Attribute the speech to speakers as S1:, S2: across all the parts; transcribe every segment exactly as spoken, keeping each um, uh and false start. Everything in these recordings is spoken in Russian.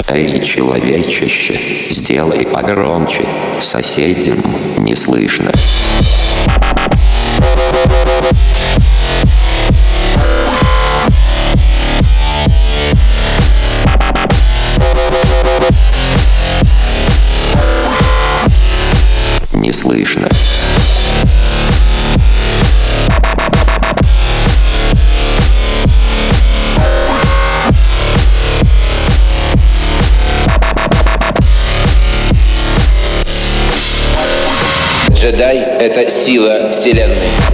S1: Эй, человечище, сделай погромче, соседям не слышно. Не слышно.
S2: Джедай — это сила Вселенной.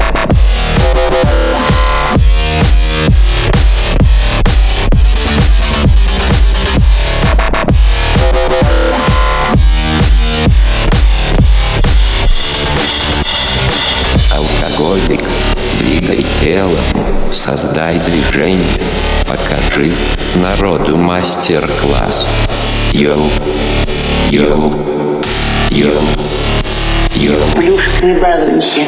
S1: Алкоголик, двигай телом, создай движение, покажи народу мастер-класс. Йоу, йоу, йоу, йоу.
S3: Плюшка, не балуйся.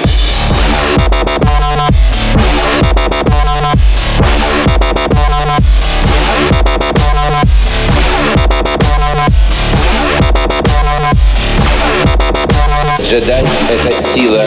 S2: Джедай — это сила.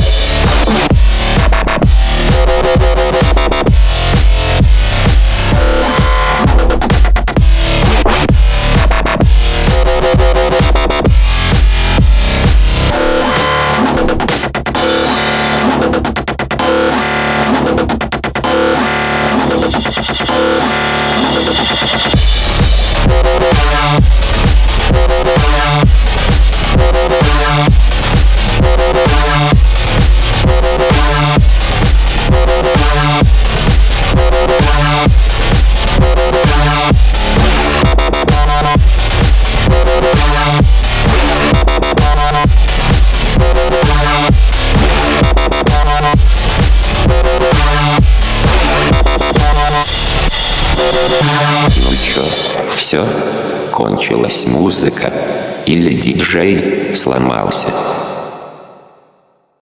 S1: Ну чё, всё? Кончилась музыка? Или диджей сломался?